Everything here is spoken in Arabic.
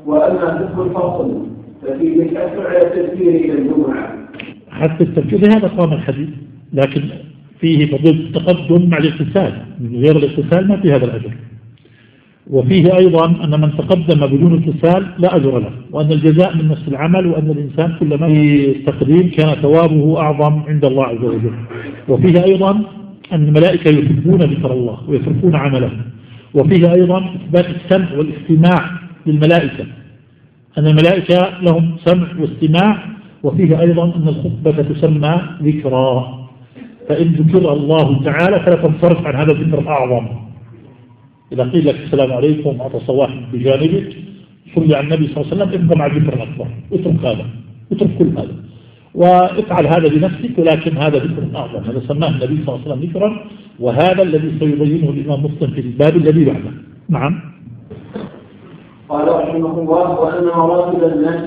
وأما فقه الفصل ففيه الأثر على التذكير إلى الجمعة. حتى التذكير هذا قام الحديث، لكن فيه فضل التقدم مع الاغتسال، من غير الاغتسال ما في هذا الأجر. وفيه أيضا أن من تقدم بدون اغتسال لا أجر له، وأن الجزاء من نفس العمل، وأن الإنسان كلما التقديم كان ثوابه أعظم عند الله عز وجل. وفيه أيضا أن الملائكة يحبون ذكر الله ويتركون عمله. وفيه أيضا إثبات السمع والاستماع للملائكة، أن الملائكة لهم سمع واستماع. وفيه أيضا أن الخطبة تسمى ذكرى، فإن ذكر الله تعالى فلا تنصرف عن هذا الذكر الأعظم. إذا قيل لك السلام عليكم عطس واحد بجانبك صلي على النبي صلى الله عليه وسلم، ابقى مع الذكر الأكبر، اترك هذا، اترك كل هذا، وافعل هذا بنفسك، ولكن هذا ذكر أعظم. هذا سماه النبي صلى الله عليه وسلم ذكرا، وهذا الذي سيبينه الإمام مسلم في الباب الذي بعده. نعم. قال رحمه الله: وأن مراتب الناس